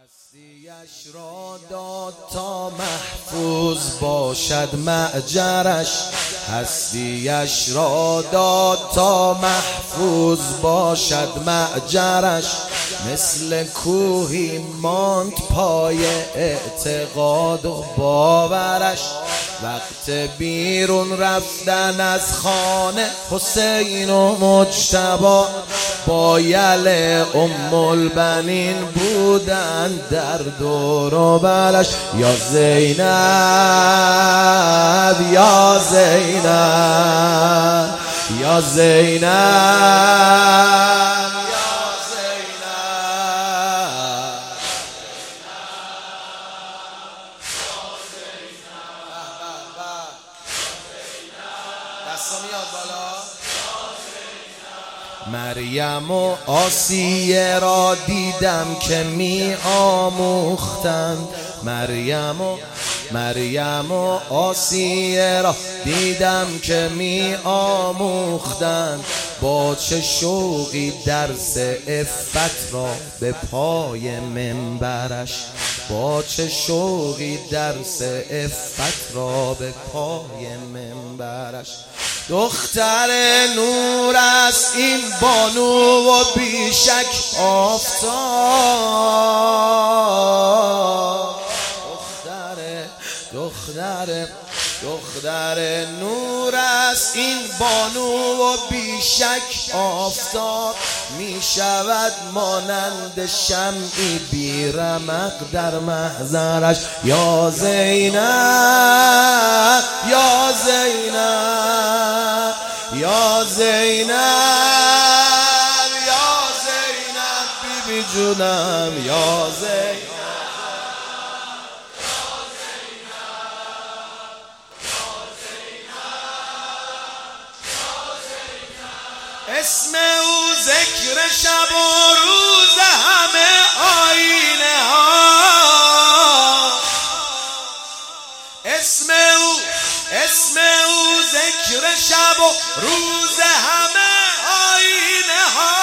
هستیش را داد تا محفوظ باشد معجرش، هستیش را داد تا محفوظ باشد معجرش، مثل کوهی ماند پای اعتقاد و باورش. وقت بیرون رفتن از خانه حسین و مجتبی با یل ام البنین بودن در دور و برش. یا زینب یا زینب یا زینب مریم و آسیه را دیدم که می آموختند، مریم و آسیه را دیدم که می آموختند، با چه شوقی درس عفت را به پای منبرش، با چه شوقی درس عفت را به پای منبرش. دختر نور است این بانو و بیشک آفتاب، دختر نور است این بانو و بیشک آفتاب، می شود مانند شمعی بی رمق در محضرش. یا زینب یا زینب یا زینب یا زینب بی بی جونم یا زینب. اسم او ذکر شب و روز همه آینه ها، اسم او ذکر شب و روز همه آینه ها.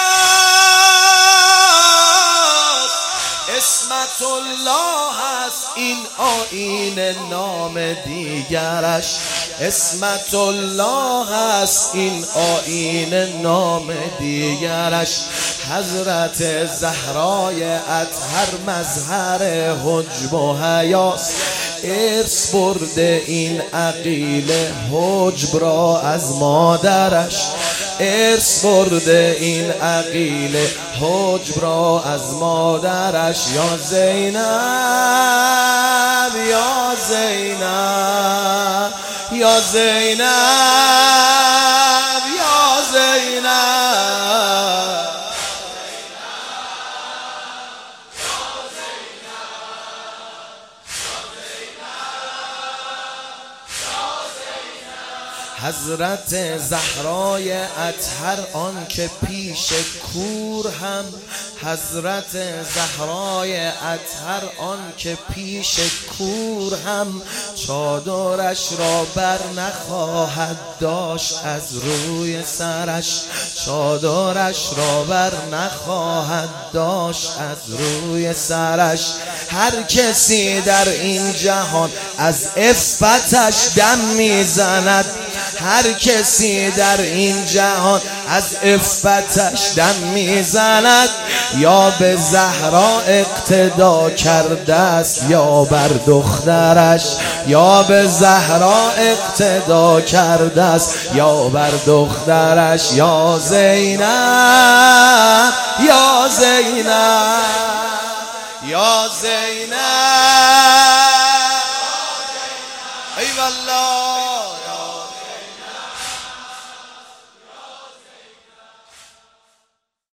اسمت الله است این آینه نام دیگرش، اسمت الله است این آینه نام دیگرش. حضرت زهرای اطهر مظهر حجب و حیاست، ارث برده این عقیله حجب را از مادرش، ارث برده این عقیله حجب را از مادرش. یا زینب یا زینب یا زینب یا زینب. حضرت زهرای اطهر آن که پیش کور هم، حضرت زهرای اطهر آن که پیش کور هم، چادرش را بر نخواهد داشت از روی سرش، چادرش را بر نخواهد داشت از روی سرش. هر کسی در این جهان از عفتش دم میزند، هر کسی در این جهان از عفتش دم میزند، یا به زهرا اقتدا کرده است یا بر دخترش، یا به زهرا اقتدا کرده است یا بر دخترش. یا زینب یا زینب یا زینب ای والله.